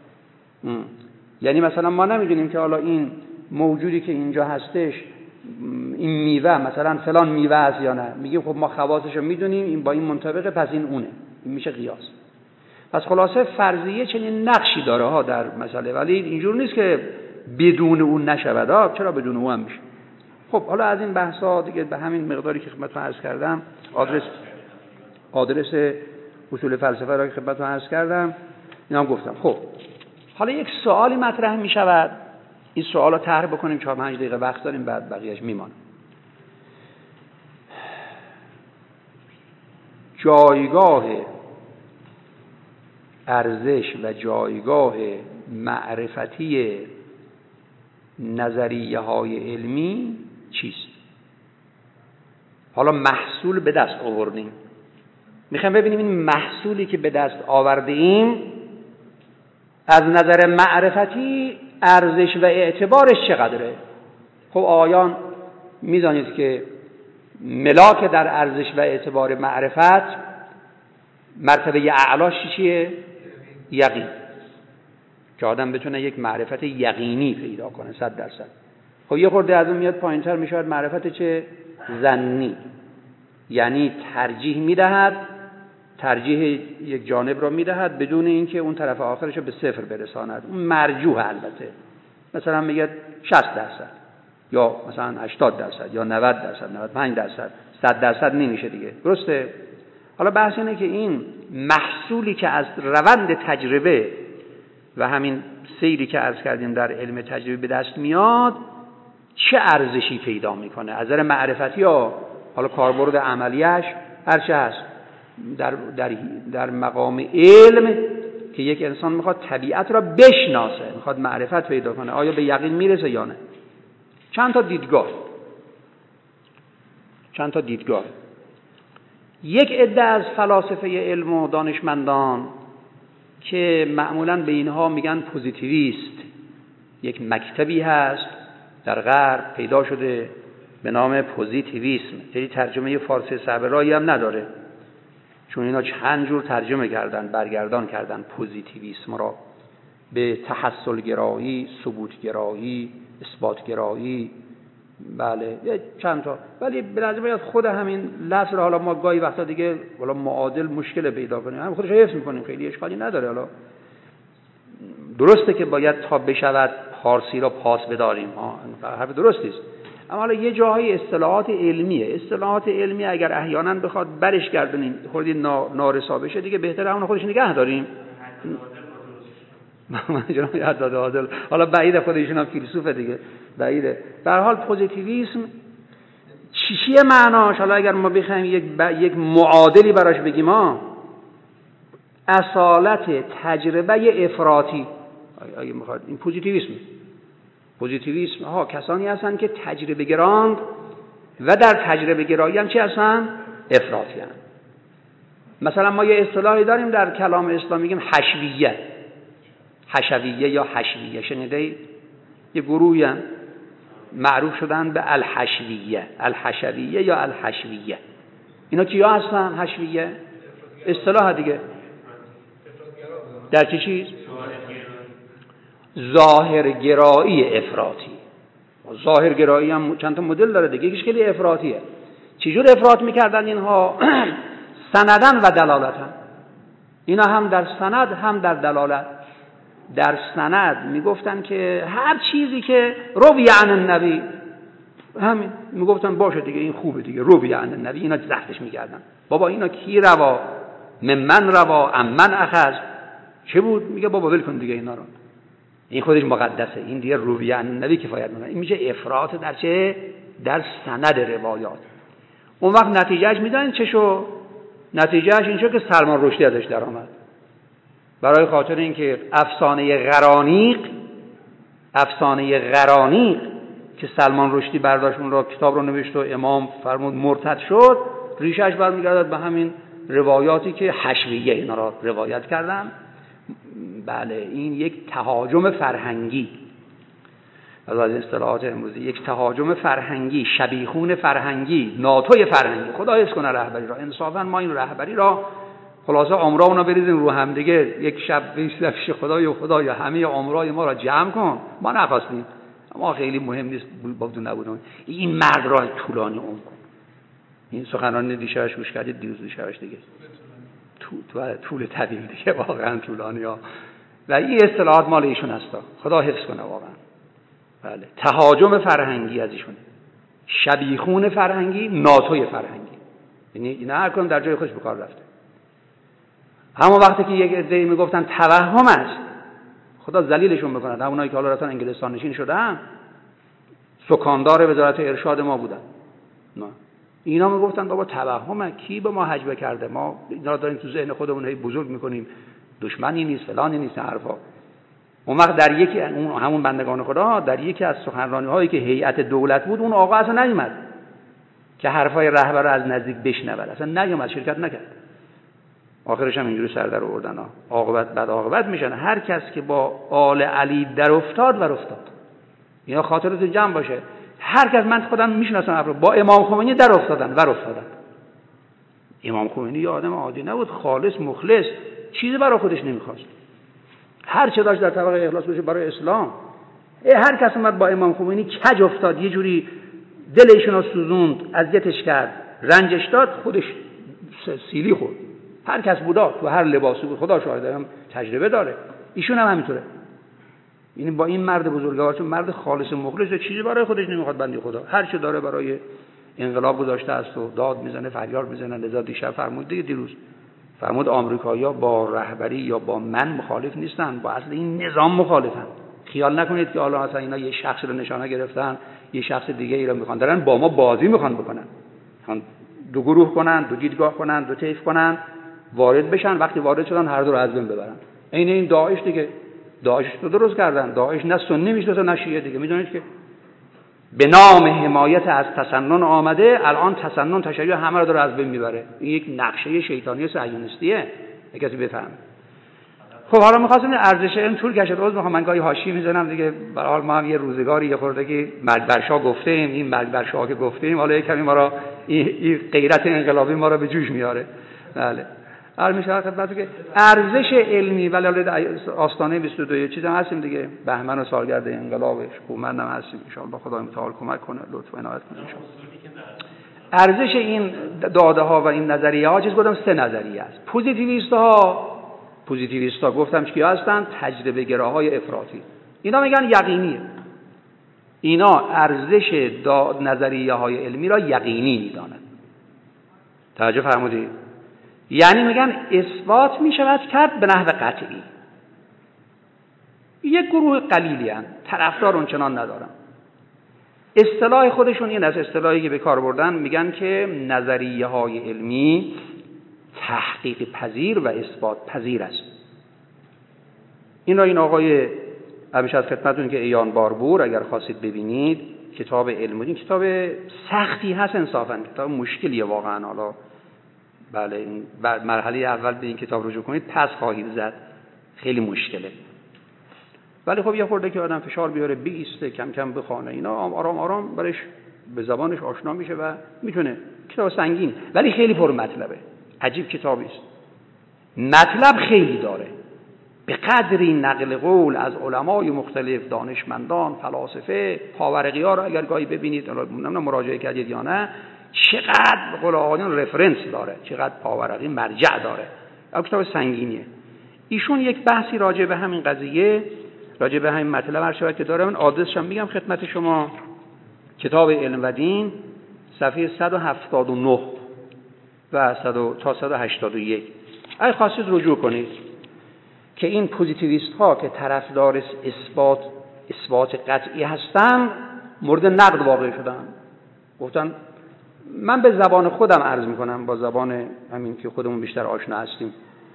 یعنی مثلا ما نمیدونیم که حالا این موجودی که اینجا هستش، این میوه مثلا فلان میوه است یا نه، میگیم خب ما خواصشو میدونیم، این با این منطبقه، پس این اونه، این میشه قیاس. پس خلاصه فرضیه چنین نقشی داره ها در مسئله، ولی اینجور نیست که بدون اون نشود. چرا بدون اون هم میشه؟ خب حالا از این بحثا دیگه به همین مقداری که خدمتتون عرض کردم، آدرس اصول فلسفه را که خدمتتون عرض کردم اینا هم گفتم. خب حالا یک سوالی مطرح میشود، این سوال رو طرح بکنیم، 4-5 دقیقه وقت داریم، بعد بقیه‌اش میمونه. جایگاه ارزش و جایگاه معرفتی نظریه های علمی چیست؟ حالا محصول به دست آوردیم، میخوایم ببینیم این محصولی که به دست آورده ایم از نظر معرفتی ارزش و اعتبارش چقدره. خب آقایان میدانید که ملاک در ارزش و اعتبار معرفت مرتبه اعلاش چیه؟ یقین. که آدم بتونه یک معرفت یقینی پیدا کنه 100%. خب یه خورده از اون میاد پایین‌تر میشه معرفت چه؟ ظنی. یعنی ترجیح میدهد، ترجیح یک جانب را میدهد بدون اینکه اون طرف آخرش رو به صفر برساند. اون مرجوح البته. مثلا میگه 60% یا مثلا 80% یا 90% 95%، 100% نمیشه دیگه. درسته؟ حالا بحث اینه که این محصولی که از روند تجربه و همین سیری که عرض کردیم در علم تجربه به دست میاد چه ارزشی پیدا میکنه از نظر معرفتی یا حالا کاربرد عملیش هر چه هست در مقام علم که یک انسان میخواد طبیعت را بشناسه، میخواد معرفت پیدا کنه، آیا به یقین میرسه یا نه؟ چند تا دیدگاه. یک عده از فلاسفه علم و دانشمندان که معمولاً به اینها میگن پوزیتیویست، یک مکتبی هست در غرب پیدا شده به نام پوزیتیویسم، یعنی ترجمه فارسی صعب‌رایی هم نداره، چون اینا چند جور ترجمه کردن، برگردان کردن پوزیتیویسم را به تحصل گرایی، ثبوت گرایی، اثبات گرایی، بله چند تا. ولی به نظر میاد خود همین لفظ رو حالا ما گاهی وقتا دیگه والا معادل مشکل پیدا کنیم، هم خودش حفظ می‌کنیم، خیلی اشکالی نداره. حالا درسته که باید تا بشود فارسی را پاس بداریم، حرف درستی است، اما حالا یه جاهای اصطلاحات علمی اگر احیانا بخواد برش گردونیم خودی نارسا بشه، دیگه بهتره همون خودش نگه داریم. جناب حداد عادل حالا بعید، خودشون هم فیلسوفه دیگه، بعیده. به هر حال پوزیتیویسم چیه معناش؟ حالا اگر ما بخوایم یک معادلی براش بگیم، اصالت تجربه افراطی. اگه میخواد این پوزیتیویسم ها کسانی هستن که تجربه گراند و در تجربه گرایی هم چی هستن؟ افراطی هستن. مثلا ما یه اصطلاحی داریم در کلام اسلامی میگیم حشویه یا حشویه، شنیده؟ یه گروهی هم معروف شدن به الحشویه یا الحشویه. اینا کیا هستن؟ حشویه اصطلاح دیگه در چه چیز؟ ظاهرگرایی افراطی. ظاهرگرایی هم چند تا مدل داره دیگه، یکیش خیلی افراطیه. چجور افراط میکردن اینها؟ سندن و دلالتن. اینا هم در سند هم در دلالت. در سند میگفتن که هر چیزی که روی عن النبی، همین میگفتن باشه دیگه این خوبه دیگه، روی عن النبی، اینا زفتش میکردن. بابا اینا کی روا؟ من روا امن اخذ، چه بود؟ میگه بابا ول کن دیگه اینا رو، این خودش مقدسه، این دیگه روی عن النبی کفایت میکنه. این میشه افراط در چه؟ در سند روایات. اون وقت نتیجهش میدونین چه شو؟ نتیجهش این شو که سلمان رشدی ازش در آمد، برای خاطر اینکه افسانه غرانیق که سلمان رشدی برداشت اون را کتاب رو نوشت و امام فرمود مرتد شد، ریشش برمیگردد به همین روایاتی که حشویه اینا را روایت کردن. بله این یک تهاجم فرهنگی، از اصطلاحات امروزی، یک تهاجم فرهنگی، شبیخون فرهنگی، ناتوی فرهنگی. خدا حفظ کنه رهبری را. انصافا ما این رهبری را خلاصه عمرامونو بریزیم رو هم دیگه، یک شب بیش خدایا همه عمرای ما را جمع کن. ما نخواستیم، ما خیلی مهم نیست بود نبودم. این مرد را طولانی عمر کن. این سخنرانی دیشبش گوش کردید، دیروز دیشبش دیگه طول طویل دیگه، واقعا طولانی ها. و این اصطلاحات مال ایشون هستا، خدا حفظ کنه واقعا. بله تهاجم فرهنگی از ایشون، شبیخون فرهنگی، ناتوی فرهنگی. یعنی اینا هر کدوم در جای خودش به کار رفته. همون وقتی که یک عده‌ای میگفتن توهم است، خدا ذلیلشون بکنه. همونایی که حالا رفتن انگلستان نشین شدن، سکاندار وزارت ارشاد ما بودن، نه اینا میگفتن بابا توهمه، کی به ما هجوه کرده، ما اینا داریم تو ذهن خودمون هی بزرگ میکنیم، دشمنی نیست فلانی نیست حرفا. اون وقت در یکی همون بندگان خدا در یکی از سخنرانی هایی که هیئت دولت بود، اون آقا اصلا نیومد که حرفای رهبر رو از نزدیک بشنود، اصلا نیومد، شرکت نکرد. آخرش هم اینجوری سر در آوردن، عاقبت بد عاقبت میشن. هر کس که با آل علی در افتاد. اینا خاطرتون جمع باشه، هر کس، من خودم میشناسم افراد با امام خمینی در افتادن. امام خمینی یه آدم عادی نبود، خالص مخلص، چیزی برای خودش نمیخواست، هر چه داشت در طبق اخلاص بشه برای اسلام. هر کس اومد با امام خمینی کج افتاد، یه جوری دلشون رو سوزوند، اذیتش کرد، رنجش داد، خودش سیلی خورد. هر کس بودا تو هر لباسی بود، خدا شاهده، هم تجربه داره. ایشون هم همینطوره. یعنی با این مرد بزرگوار، چون مرد خالص مخلص، چیزی برای خودش نمیخواد، بنده خدا هر چه داره برای انقلاب گذاشته است و داد میزنه، فریاد میزنه. لذا دیشب فرمود دیگه، دیروز فرمود آمریکایی‌ها با رهبری یا با من مخالف نیستن، با اصل این نظام مخالفن. خیال نکنید که حالا مثلا اینا یه شخص رو نشانه گرفتن، یه شخص دیگه ای رو میخوان، دارن با ما بازی میخوان بکنن، میخوان دو گروه کنن، دو دیدگاه کنن، دو طیف کنن، وارد بشن. وقتی وارد شدن هر دو رو از بین ببرن. این داعش دیگه، داعش رو درست کردن. داعش نه سنی میشناسه نه شیعه دیگه، میدونید که به نام حمایت از تسنن آمده، الان تسنن تشیع همه رو داره از بین میبره. این یک نقشه شیطانی صهیونیستیه، کسی بفهمه. خب حالا می‌خواستم ارزش علم طول کشید. عذر می‌خوام من گاهی حاشیه میزنم دیگه، به هر حال ما هم یه روزگاری یه خردگی مرگ بر شاه گفتیم، این مرگ بر شاه که گفتیم حالا کمی ما را این غیرت انقلابی ما را به جوش میاره. بله هر میشه خدمتتون که ارزش علمی ولی آستانه 22 چیزام هستیم دیگه، بهمن و سالگرد انقلابش کومندم هستیم ان شاء الله، خدای متعال کمک کنه، لطف و عنایت کنه ان شاء الله. ارزش این داده ها و این نظریه ها چیز گفتم 3 نظریه است. پوزیتیویست ها گفتم چیا هستن؟ تجربه گراهای افراطی. اینا میگن یقینیه، اینا ارزش نظریه های علمی را یقینی میدانند. توجه فرمودید؟ یعنی میگن اثبات میشود کرد به نحو قطعی. یک گروه قلیلی هستند، طرفدار اونچنان ندارن. اصطلاح خودشون این است، اصطلاحی که به کار بردن، میگن که نظریه های علمی تحقیق پذیر و اثبات پذیر است. این آقای همیشه از خدمتتون که ایان باربور اگر خواستید ببینید کتاب علم، این کتاب سختی هست انصافا، کتاب مشکلیه واقعا. حالا بله این مرحله اول به این کتاب رجوع کنید پس خواهید زد، خیلی مشکله. ولی خب یه خورده که آدم فشار بیاره، بیسته، کم کم بخونه، اینا آرام آرام برش به زبانش آشنا میشه و میتونه. کتاب سنگین ولی خیلی پر مطلبه، عجیب کتابی است، مطلب خیلی داره. به قدری نقل قول از علمای مختلف، دانشمندان، فلاسفه، پاورقی‌ها رو اگر گاهی ببینید، نمیدونم مراجعه کردید یا نه، چقدر به قول آقایان رفرنس داره، چقدر پاورقی مرجع داره. کتاب سنگینیه. ایشون یک بحثی راجع به همین قضیه، راجع به همین مطلب هر شود که داره، من آدرسش هم میگم خدمت شما، کتاب علم و دین، صفحه 179 و تا 181. اگه خواستید رجوع کنید که این پوزیتیویست ها که طرفدار اثبات قطعی هستن مورد نقد واقع شدن. گفتن، من به زبان خودم عرض میکنم، با زبان همین که خودمون بیشتر آشنا هستیم،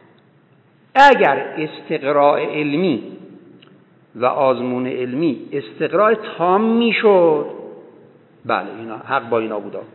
اگر استقراء علمی و آزمون علمی استقراء تام میشد، بله اینا حق با اینا بودا.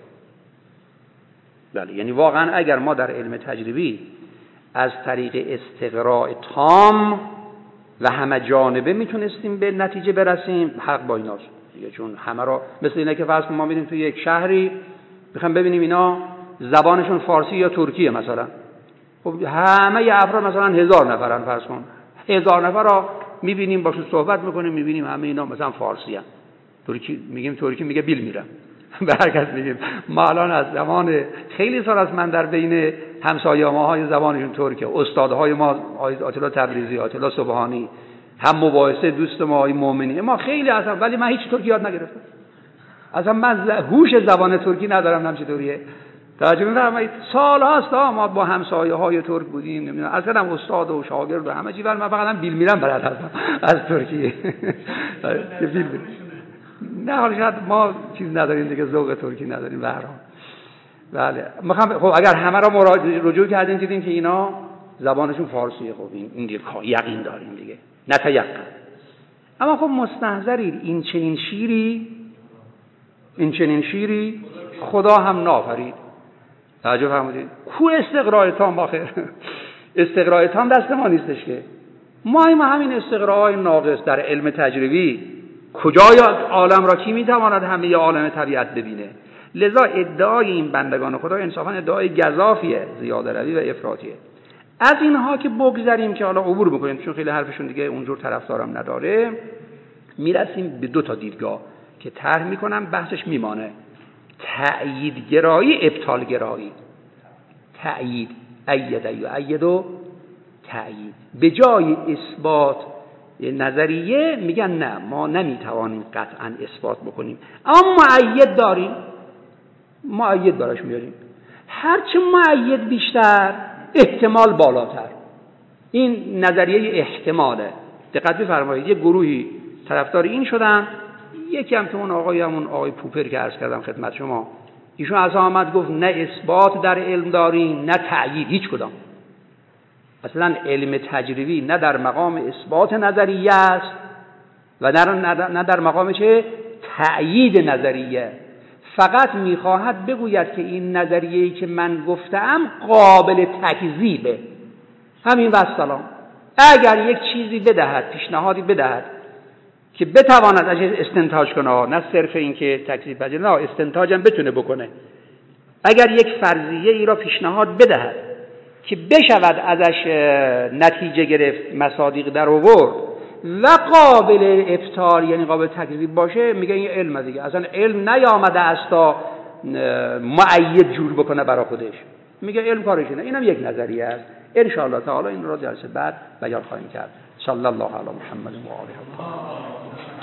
بله یعنی واقعا اگر ما در علم تجربی از طریق استقراء تام و همه جانبه میتونستیم به نتیجه برسیم، حق با ایناست دیگه. چون همه را مثل اینه که فرض ما میریم توی یک شهری بخوام ببینیم اینا زبانشون فارسی یا ترکیه مثلا، خب همه افراد مثلا 1000 نفرن، فرض کن 1000 نفر را میبینیم باشون صحبت میکنیم، میبینیم همه اینا مثلا فارسی هستن. ترکی میگیم، ترکی میگه بیل میرم به هر کس میگیم. ما الان از زمان خیلی سال از من در بین همسایه ما های زبانشون ترکه، استادهای ما آیت تبریزی، آیت سبحانی، هم مباحثه دوست ما های مؤمنی، ما خیلی اصلا، ولی من هیچ ترکی یاد نگرفتم، اصلا من هوش زبان ترکی ندارم، نمیشه طوریه. توجه می‌فرمایید؟ سال هاست ما با همسایه های ترک بودیم، نمیدونم اصلا هم استاد و شاگرد و همه چی، ولی من فقط هم بیل میرم بلد هستم از ترکیه. بیل نه حالا شاید ما چیز نداریم دیگه، ذوق ترکی نداریم به هر حال. بله خب اگر همه را رجوع کردیم دیدیم که اینا زبانشون فارسیه، خب این دیگه یقین داریم دیگه، نتیقن. اما خب مستحضرید این چنین شیری خدا هم نافرید. توجه فرمودید؟ کو استقراء تام آخر؟ استقراء تام دست ما نیستش که. ما همین استقراء ناقص در علم تجربی، کجای عالم را کی میتواند همه عالم طبیعت ببینه؟ لذا ادعای این بندگان خدا انصافا ادعای گزافیه، زیاده روی و افراطیه. از اینها که بگذریم که حالا عبور بکنیم چون خیلی حرفشون دیگه اونجور طرفدارم نداره، میرسیم به 2 تا دیدگاه که طرح میکنم، بحثش میمانه: تأیید گرایی، ابطال گرایی. تأیید، أید و تأیید. به جای اثبات نظریه میگن نه، ما نمیتوانیم قطعا اثبات بکنیم، اما مؤید داریم، مؤید براش میاریم. هرچه مؤید بیشتر، احتمال بالاتر. این نظریه احتماله. دقت بفرمایید، یه گروهی طرفدار این شدن، یکی هم که اون آقای پوپر که عرض کردم خدمت شما، ایشون از آمد گفت نه اثبات در علم داریم نه تأیید، هیچ کدام. اصلا علم تجربی نه در مقام اثبات نظریه است و نه در مقام چه؟ تأیید نظریه، فقط میخواهد بگوید که این نظریه‌ای که من گفتم قابل تکذیبه. همین و السلام. اگر یک چیزی بدهد، پیشنهادی بدهد که بتواند ازش استنتاج کنه، نه صرف این که تکذیب پذیر، نه استنتاج هم بتونه بکنه. اگر یک فرضیه ای را پیشنهاد بدهد که بشود ازش نتیجه گرفت، مصادیق در آورد و قابل ابطال یعنی قابل تکذیب باشه، میگه این علم دیگه. اصلا علم نیامده است تا مؤید جور بکنه برای خودش، میگه علم کارش اینه. اینم یک نظریه است. ان شاء الله تعالی این را جلسه بعد بیان خواهیم کرد. صلی الله علی محمد و آله و